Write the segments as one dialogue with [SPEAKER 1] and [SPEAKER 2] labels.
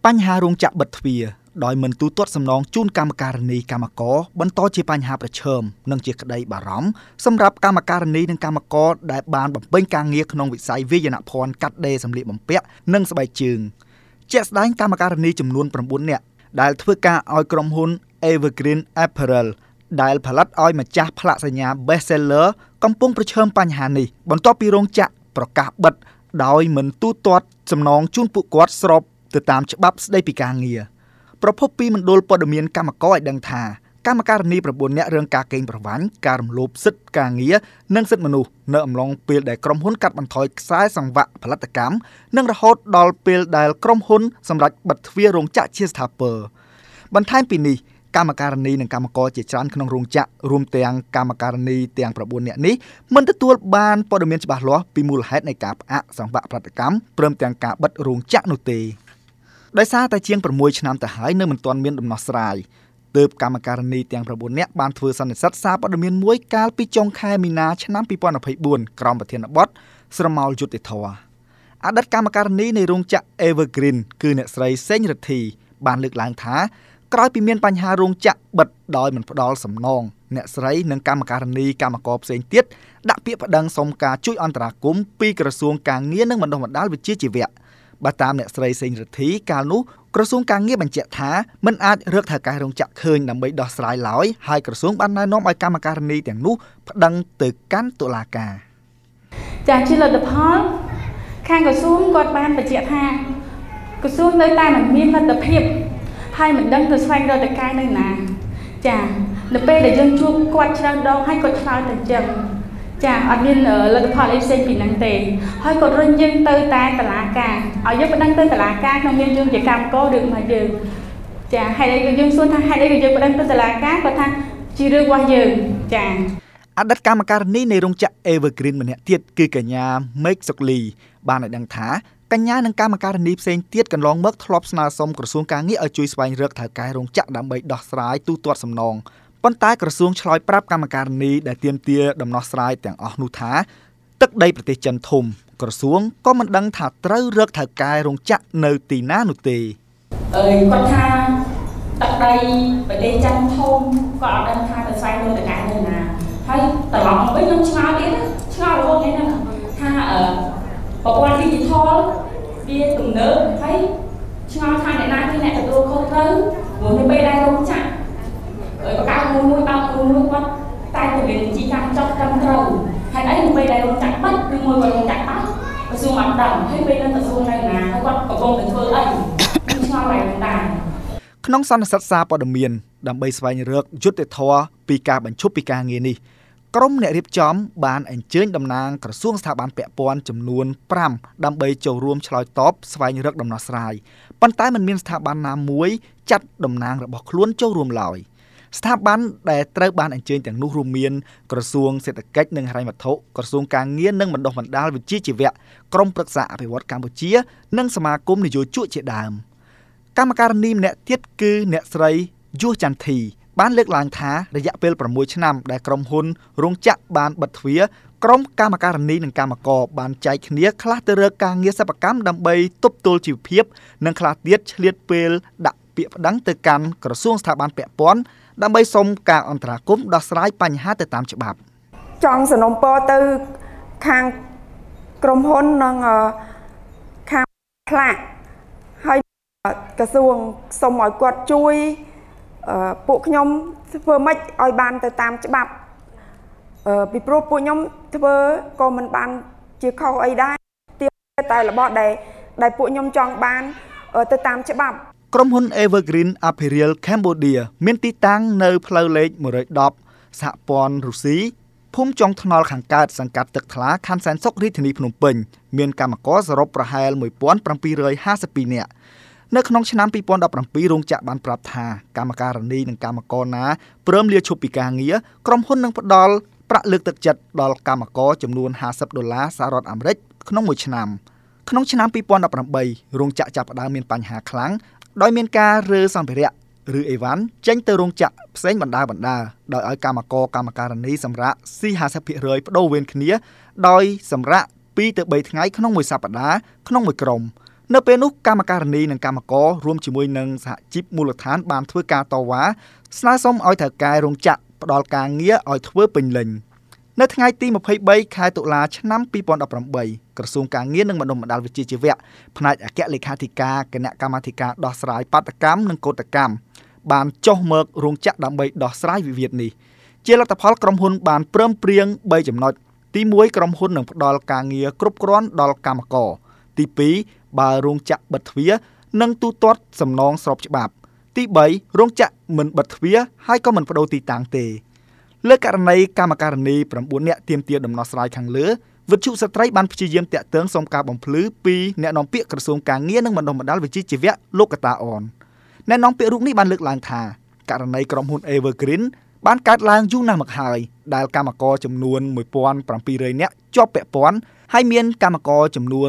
[SPEAKER 1] បញ្ហារោងចក្របិទទ្វារដោយមិនទូទាត់សំណងជូនកម្មការនីកម្មករបន្តជាបញ្ហាប្រឈមនិងជាក្តីបារម្ភសម្រាប់កម្មការនីនិងកម្មករដែលបានបំពេញការងារក្នុងវិស័យវាយនភ័ណ្ឌកាត់ដេរសម្លៀកបំពាក់និងស្បែកជើងជាក់ស្ដែងកម្មការនីចំនួន9នាក់ដែលធ្វើការឲ្យក្រុមហ៊ុន Evergreen Apparel ដែលផលិតឲ្យម្ចាស់ផ្លាកសញ្ញា Best Seller កំពុងប្រឈមបញ្ហានេះបន្ទាប់ពីរោងចក្រប្រកាសបិទដោយមិនទូទាត់សំណងជូនពួកគាត់ស្របទៅតាមច្បាប់ស្តីពីការងារប្រពន្ធពីមណ្ឌលព័ត៌មានកម្មករឲ្យដឹងថាកម្មការនី9នាក់រឿងការកេងប្រវ័ញ្ចការរំលោភសិទ្ធិការងារនិងសិទ្ធិមនុស្សនៅអំឡុងពេលដែលក្រុមហ៊ុនកាត់បន្ថយខ្សែសង្វាក់ផលិតកម្មនិងរហូតដល់ពេលដែលក្រុមហ៊ុនសម្រេចបិទទ្វាររោងចក្រជាស្ថាពរបន្ថែមពីនេះកម្មការនីនិងកម្មករជាច្រើនក្នុងរោងចក្ររួមទាំងកម្មការនីទាំង9នាក់នេះមិនទទួលបានព័ត៌មានច្បាស់លាស់ពីមូលហេតុនៃការផ្អាកសង្វាក់ផលិតកម្មព្រមទាំងការបិទរោងចក្រនោះទេដោយសារតែជាង6ឆ្នាំទៅហើយនៅមិនទាន់មានដំណោះស្រាយទើបកម្មការនីទាំង9នាក់បានធ្វើសន្និសីទសារព័ត៌មានមួយកាលពីចុងខែមីនាឆ្នាំ2024ក្រោមប្រធានបទស្រមោលយុត្តិធម៌អតីតកម្មការនីនៃរោងចក្រ Evergreen គឺអ្នកស្រីសេងរិទ្ធីបានលើកឡើងថាក្រោយពីមានបញ្ហារោងចក្របិទដោយមិនផ្ដល់សំណងអ្នកស្រីនិងកម្មការនីកម្មករផ្សេងទៀតដាក់ពាក្យប្តឹងសុំការជួយអន្តរាគមន៍ពីក្រសួងការងារនិងបណ្ដុះបណ្ដាលវិជ្ជាជីវៈបើតាមអ្នកស្រីសេងរិទ្ធីកាលនោះក្រសួងការងារបញ្ជាក់ថាមិនអាចរកថៅកែរោងចក្រឃើញដើម្បីដោះស្រាយឡើយហើយក្រសួងបានណែនាំឲ្យកម្មការនីទាំងនោះប្តឹងទៅកាន់តុលាការ
[SPEAKER 2] ចាជាលទ្ធផលខាងក្រសួងគាត់បានបញ្ជាក់ថាក្រសួងនៅតែមិនមានលទ្ធភាពហើយមិនដឹងទៅស្វែងរកតកែនៅណាចានៅពេលដែលយើងជួបគាត់ច្រើនដងហើយគាត់ឆ្លើយតែអញ្ចឹងចាអត់មានលទ្ធផលអីផ្សេងពីហ្នឹងទេហើយគាត់រុញយើងទៅតែតុលាការឲ្យយើងប្តឹងទៅតុលាការក្នុងមានយើងជាកម្មករឬមកយើងចាហេតុអីក៏យើងសួរថាហេតុអីក៏យើងប្តឹងទៅតុលាការគាត់ថាជារឿងរបស់យើងចា
[SPEAKER 1] អតីតកម្មការនីនៃរោងចក្រ Evergreen ម្នាក់ទៀតគឺកញ្ញាមេឃសុកលីបានឲ្យដឹងថាកញ្ញានិងកម្មការនីផ្សេងទៀតកន្លងមកធ្លាប់ស្នើសុំក្រសួងការងារឲ្យជួយស្វែងរកថៅកែរោងចក្រដើម្បីដោះស្រាយទូទាត់សំណងប៉ុន្តែក្រសួងឆ្លើយប្រាប់កម្មការនីដែលទាមទារដំណោះស្រាយទាំងអស់នោះថាទឹកដីប្រទេសចិនធំក្រសួងក៏មិនដឹងថាត្រូវរកថៅកែរោងចក្រនៅទីណានោះទេ
[SPEAKER 2] គាត់ថាទឹកដីប្រទេសចិនធំក៏អត់ដឹងថាទៅស្វែងរកថៅកែនៅណាហើយត្រឡប់មកវិញខ្ញុំឆ្ងល់ទៀតឆ្ងល់រហូតនេះណាថាប្រព័ន្ធ digital វាទំនើបហើយឆ្ងល់ថាអ្នកណាគឺអ្នកទទួលខុសត្រូវព្រោះនៅពេលដែលរោងចក្របកកើតមួយបើកមួយគាត់តែទៅមានជីការចុះត្រឹមត្រូវហើយអីនៅពេលដែលរោងចក្របិទឬមួយក៏រោងចក្របោះក្រសួងអត់ដឹងហើយពេលនឹងក្រសួងនៅណាហើយគាត់កំពុងតែធ្វើអីខ្ញុំឆ្ងល់ហើយដែរ
[SPEAKER 1] ក្នុងសន្និសីទសារព័ត៌មានដើម្បីស្វែងរកយុត្តិធម៌ពីការបញ្ឈប់ពីការងារនេះក្រុមអ្នករៀបចំបានអញ្ជើញតំណាងក្រសួងស្ថាប័នពាក់ព័ន្ធចំនួន5ដើម្បីចូលរួមឆ្លើយតបស្វែងរកដំណោះស្រាយប៉ុន្តែមិនមានស្ថាប័នណាមួយចាត់តំណាងរបស់ខ្លួនចូលរួមឡើយស្ថាប័នដែលត្រូវបានអញ្ជើញទាំងនោះរួមមានក្រសួងសេដ្ឋកិច្ចនិងហិរញ្ញវត្ថុក្រសួងការងារនិងបណ្ដុះបណ្ដាលវិជ្ជាជីវៈក្រមប្រឹក្សាអភិវឌ្ឍកម្ពុជានិងសមាគមនយោជកជាដើមកម្មការនីម្នាក់ទៀតគឺអ្នកស្រីយុះចន្ទធីបានលើកឡើងថារយៈពេល6ឆ្នាំដែលក្រុមហ៊ុនរោងចក្របានបិទទ្វារក្រុមកម្មការនីនិងកម្មករបានចែកគ្នាខ្លះទៅរកការងារសិប្បកម្មដើម្បីទប់ទល់ជីវភាពនិងខ្លះទៀតឆ្លៀតពេលដាក់ពាក្យប្តឹងទៅកាន់ក្រសួងស្ថាប័នពាក់ព័ន្ធដើម្បីសុំការអន្តរាគមន៍ដោះស្រាយបញ្ហាទៅតាមច្បាប់
[SPEAKER 3] ចង់សំណូមពរទៅខាងក្រុមហ៊ុននិងខាងផ្លាកហើយក្រសួងសុំឲ្យគាត់ជួយពួកខ្ញុំធ្វើម៉េចឲ្យបានទៅតាមច្បាប់ពីព្រោះពួកខ្ញុំធ្វើក៏មិនបានជាខុសអីដែរតែរបស់ដែលពួកខ្ញុំចង់បានទៅតាមច្បាប់
[SPEAKER 1] ក្រុមហ៊ុន Evergreen Apparel Cambodia មានទីតាំងនៅផ្លូវលេខ110សហព័ន្ធរុស្ស៊ីភូមិចុងថ្នល់ខាងកើតសង្កាត់ទឹកថ្លាខណ្ឌសែនសុខរាជធានីភ្នំពេញមានកម្មករសរុបប្រហែល1752នាក់នៅក្នុងឆ្នាំ2017រោងចក្របានប្រាប់ថាកម្មការនីនិងកម្មករណាព្រមលាឈប់ពីការងារក្រុមហ៊ុននឹងផ្ដល់ប្រាក់លើកទឹកចិត្តដល់កម្មករចំនួន$50សហរដ្ឋអាមេរិកក្នុងមួយឆ្នាំក្នុងឆ្នាំ2018រោងចក្រចាប់ផ្ដើមមានបញ្ហាខ្លាំងដោយមានការរើសម្ភារៈឬអីវ៉ាន់ចេញទៅរោងចក្រផ្សេងបណ្ដាដោយឲ្យកម្មការនីសម្រាប់ស៊ី 50% បដូរវេនគ្នាដោយសម្រាប់2ទៅ3ថ្ងៃក្នុងមួយសប្ដាហ៍ក្នុងមួយក្រុមនៅពេលនោះកម្មការនីនិងកម្មកររួមជាមួយនឹងសហជីពមូលដ្ឋានបានធ្វើការតវ៉ាស្នើសុំឲ្យថៅកែរោងចក្រផ្ដល់ការងារឲ្យធ្វើពេញលេញនៅថ្ងៃទី23ខែតុលាឆ្នាំ2018ក្រសួងការងារនិងបណ្ដុំបណ្ដាលវិជ្ជាជីវៈផ្នែកអគ្គលេខាធិការគណៈកម្មាធិការដោះស្រាយបាតុកម្មនិងកោតកម្មបានចុះមករោងចក្រដើម្បីដោះស្រាយវិវាទនេះជាលទ្ធផលក្រុមហ៊ុនបានព្រមព្រៀង3ចំណុចទី1ក្រុមហ៊ុននឹងផ្ដល់ការងារគ្រប់គ្រាន់ដល់កម្មករទី2បើរោងចក្របិទទ្វារនឹងទូទាត់សំណងស្របច្បាប់ទី3រោងចក្រមិនបិទទ្វារហើយក៏មិនបដូរទីតាំងទេលើករណីកម្មការនី9នាក់ទាមទារដំណោះស្រាយខាងលើវិទ្យុស្ត្រីបានព្យាយាមតាក់ទងសុំការបំភ្លឺពីអ្នកនាំពាក្យក្រសួងការងារនិងបណ្ដុំបណ្ដាលវិជ្ជាជីវៈលោកកតាអនអ្នកនាំពាក្យរូបនេះបានលើកឡើងថាករណីក្រុមហ៊ុន Evergreen បានកើតឡើងយូរណាស់មកហើយដែលកម្មករចំនួន 1700 នាក់ជាប់ពាក់ព័ន្ធហើយមានកម្មករចំនួន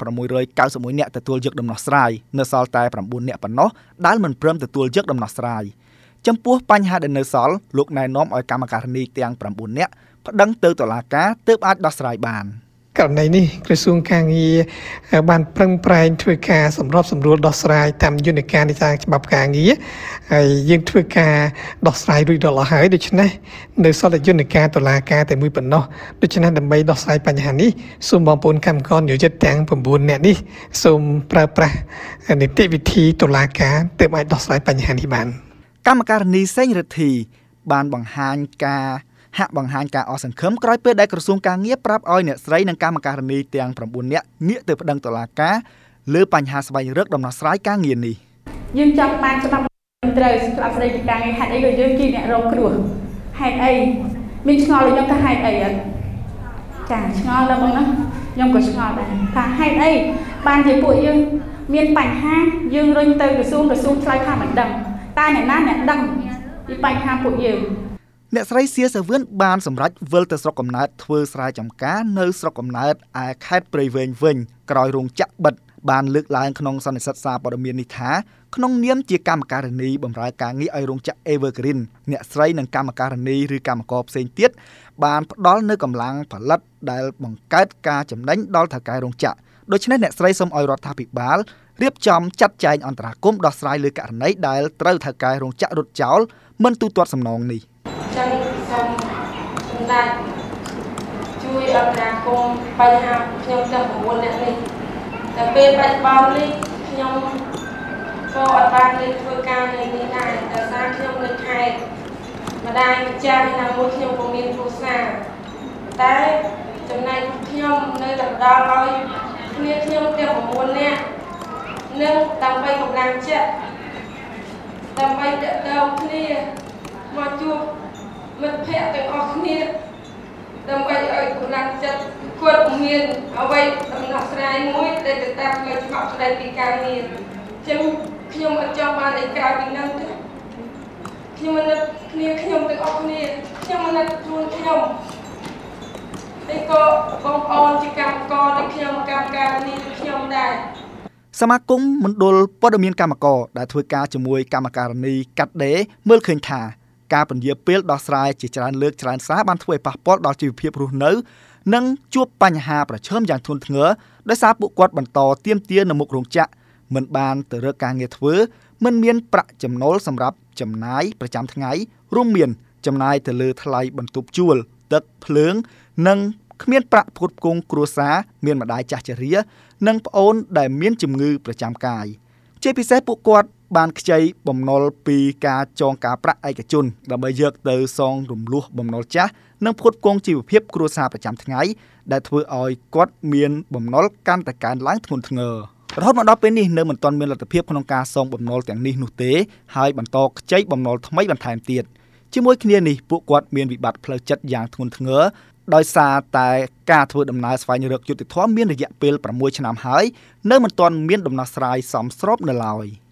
[SPEAKER 1] 1691 នាក់ទទួលយកដំណោះស្រាយនៅសល់តែ 9 នាក់ប៉ុណ្ណោះដែលមិនព្រមទទួលយកដំណោះស្រាយចំពោះបញ្ហាដែលនៅសល់លោកណែនាំឲ្យកម្មការនីទាំង 9 នាក់ប្តឹងទៅតុលាការទើបអាចដោះស្រាយបាន
[SPEAKER 4] ករណីនេះក្រសួងការងារបានប្រឹងប្រែងធ្វើការសម្របសម្រួលដោះស្រាយតាមយន្តការនៃការច្បាប់ការងារហើយយើងធ្វើការដោះស្រាយរួចរាល់អស់ហើយដូច្នេះនៅសល់តែយន្តការតុលាការតែមួយប៉ុណ្ណោះដូច្នេះដើម្បីដោះស្រាយបញ្ហានេះសូមបងប្អូនកម្មករនិយោជិតទាំង9នាក់នេះសូមប្រើប្រាស់នីតិវិធីតុលាការទើបអាចដោះស្រាយបញ្ហានេះបាន
[SPEAKER 1] កម្មការនីសេងរិទ្ធីបានបង្ហាញការអស់សង្ឃឹមក្រោយពេលដែលក្រសួងការងារប្រាប់ឲ្យអ្នកស្រីនិងកម្មការនីទាំង9នាក់ងាកទៅប្តឹងតុលាការលើបញ្ហាស្វែងរកដំណោះស្រាយការងារនេះ
[SPEAKER 2] យើងចង់បានច្បាប់ត្រូវស្លាប់ស្ដីពីការងារហេតុអីក៏យើងជាអ្នករងគ្រោះហេតុអីមានឆ្ងល់ខ្ញុំថាហេតុអីអត់ចាឆ្ងល់ដល់បងណាខ្ញុំក៏ឆ្ងល់ដែរថាហេតុអីបានជាពួកយើងមានបញ្ហាយើងរុញទៅក្រសួងឆ្លើយថាមិនដឹងតែអ្នកណាអ្នកដឹងពីបញ្ហាពួកយើង
[SPEAKER 1] អ្នកស្រីសៀសាវឿនបានសម្រេចវិលទៅស្រុកកំណើតធ្វើស្រែចម្ការនៅស្រុកកំណើតឯខេត្តព្រៃវែងវិញក្រោយរោងចក្របិទបានលើកឡើងក្នុងសន្និសីទសារព័ត៌មាននេះថាក្នុងនាមជាកម្មការនីបម្រើការងារឲ្យរោងចក្រ Evergreen អ្នកស្រីនិងកម្មការនីឬកម្មករផ្សេងទៀតបានផ្ដល់នូវកម្លាំងផលិតដែលបង្កើតការចំណេញដល់ថៅកែរោងចក្រដូច្នេះអ្នកស្រីសូមឲ្យរដ្ឋាភិបាលរៀបចំចាត់ចែងអន្តរាគមន៍ដោះស្រាយលើករណីដែលត្រូវថៅកែរោងចក្ររត់ចោលមិនទូទាត់សំណងនេះ
[SPEAKER 5] ចឹងសូមសម្ដេចជួយអន្តរាគមន៍បញ្ហាខ្ញុំទាំង9នាក់នេះតែពេលបច្ចុប្បន្ននេះខ្ញុំក៏អត់បានលេខធ្វើការនៅនេះដែរដោយសារខ្ញុំនៅខេត្តម្ដាយម្ចាស់ណាមួយខ្ញុំក៏មានគ្រួសារតែចំណែកខ្ញុំនៅតែផ្ដល់ឲ្យគ្នាខ្ញុំទាំង9នាក់នឹងដើម្បីកម្លាំងចិត្តដើម្បីតេតងគ្នាមកជួបមិត្តភ័ក្តិទាំងអស់គ្នាដើម្បីឲ្យកម្លាំងចិត្តគាត់មានអ្វីដំណោះស្រាយមួយដែលទៅតាមផ្លូវច្បាប់ស្តីពីការងារចឹងខ្ញុំអត់ចង់បានអីក្រៅពីនោះទេខ្ញុំមិននឹកគ្នាខ្ញុំទាំងអស់គ្នាខ្ញុំមិននឹកខ្លួនខ្ញុំហើយក៏បងប្អូនជាកម្មករដូចខ្ញុំកម្មការនេះខ្ញុំដែរ
[SPEAKER 1] សមាគមមណ្ឌលព័ត៌មានកម្មករដែលធ្វើការជាមួយកម្មការនីកាត់ដេរមើលឃើញថាការពន្យាពេលដោះស្រាយជាច្រើនលើកច្រើនសារបានធ្វើឲ្យប៉ះពាល់ដល់ជីវភាពរស់នៅនិងជួបបញ្ហាប្រឈមយ៉ាងធ្ងន់ធ្ងរដោយសារពួកគាត់បន្តទាមទារនៅមុខរោងចក្រមិនបានទៅរកការងារធ្វើមិនមានប្រាក់ចំណូលសម្រាប់ចំណាយប្រចាំថ្ងៃរួមមានចំណាយទៅលើថ្លៃបន្ទប់ជួលទឹកភ្លើងនិងគ្មានប្រាក់ផ្គត់ផ្គង់គ្រួសារមានម្ដាយចាស់ជរានិងប្អូនដែលមានជំងឺប្រចាំកាយជាពិសេសពួកគាត់បានខ្ចីបំណុលពីការចងការប្រាក់ឯកជនដើម្បីយកទៅសងរំលោះបំណុលចាស់និងផ្គត់ផ្គង់ជីវភាពគ្រួសារប្រចាំថ្ងៃដែលធ្វើឲ្យគាត់មានបំណុលកាន់តែកើនឡើងធ្ងន់ធ្ងររហូតមកដល់ពេលនេះនៅមិនទាន់មានលទ្ធភាពក្នុងការសងបំណុលទាំងនេះនោះទេហើយបន្តខ្ចីបំណុលថ្មីបន្ថែមទៀតជាមួយគ្នានេះពួកគាត់មានវិបត្តិផ្លូវចិត្តយ៉ាងធ្ងន់ធ្ងរដោយសារតែការធ្វើដំណើរស្វែងរកយុត្តិធម៌មានរយៈពេល6ឆ្នាំហើយនៅមិនទាន់មានដំណោះស្រាយសមស្របនៅឡើយ។